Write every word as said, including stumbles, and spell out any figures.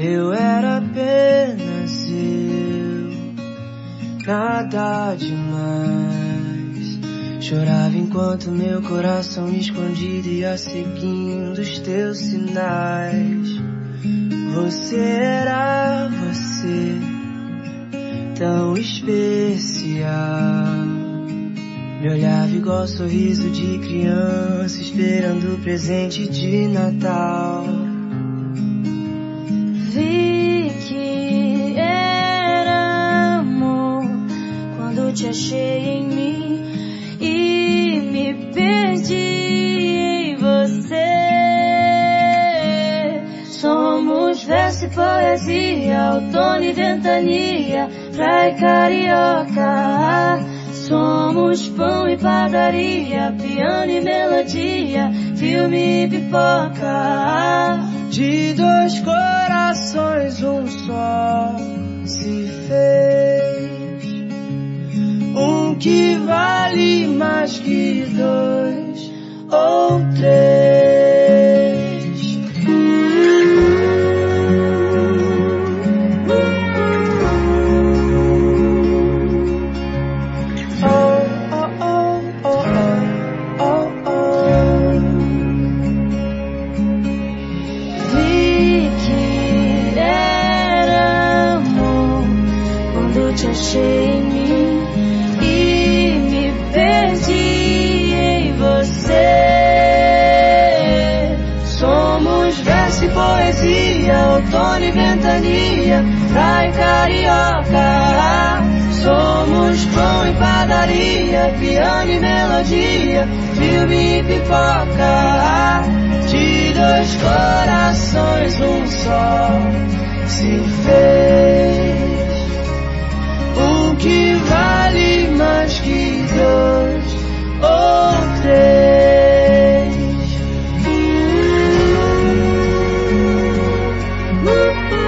Eu era apenas eu, nada demais. Chorava enquanto meu coração escondido ia seguindo os teus sinais. Você era você, tão especial. Me olhava igual sorriso de criança, esperando o presente de Natal. Vi que era amor quando te achei em mim e me perdi em você. Somos verso e poesia, outono e ventania, praia e carioca. Somos pão e padaria, piano e melodia, filme e pipoca. De dois corações um só se fez, um que vale mais que dois ou três. Te achei em mim e me perdi em você. Somos verso e poesia, outono e ventania, praia e carioca. Somos pão e padaria, piano e melodia, filme e pipoca. De dois corações um só se fez, um que vale mais que dois ou três. Uh, uh, uh.